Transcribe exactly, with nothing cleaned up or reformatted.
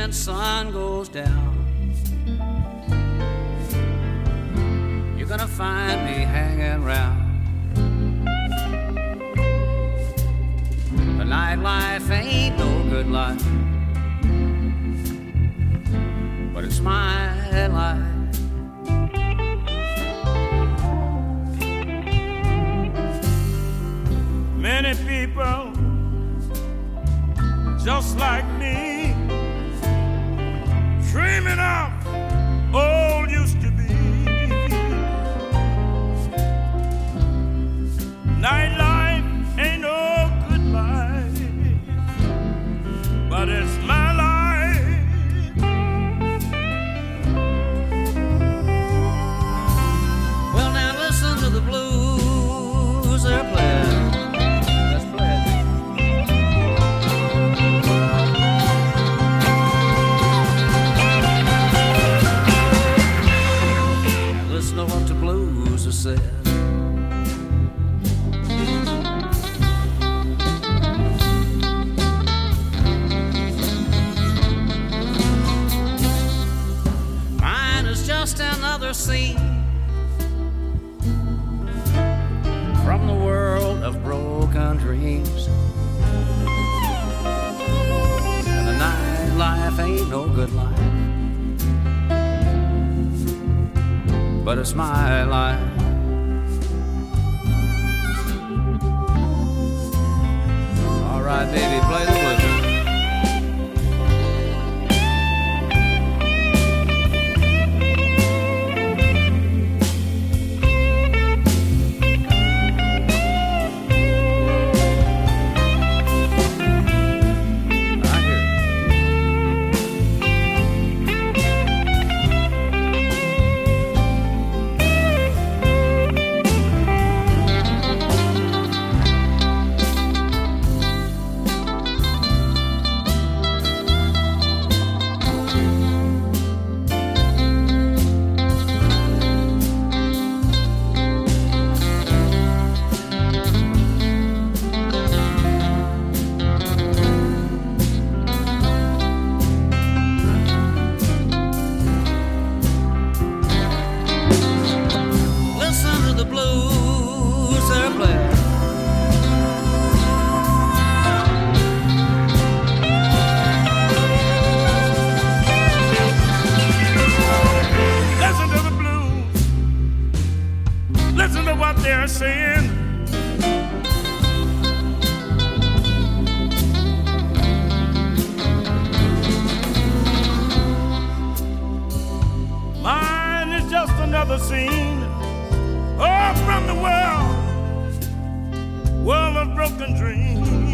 evening sun goes down, you're gonna find me hanging round. The nightlife ain't no good life, but it's my life. Many people just like me, dreaming of old used to be. Nightlife ain't no good life, but it's my life. Well, now listen to the blues they're playing. Said. Mine is just another scene from the world of broken dreams, and the nightlife ain't no good life, but it's my life. All right, baby, play the blues. Scene, oh, from the world, world of broken dreams.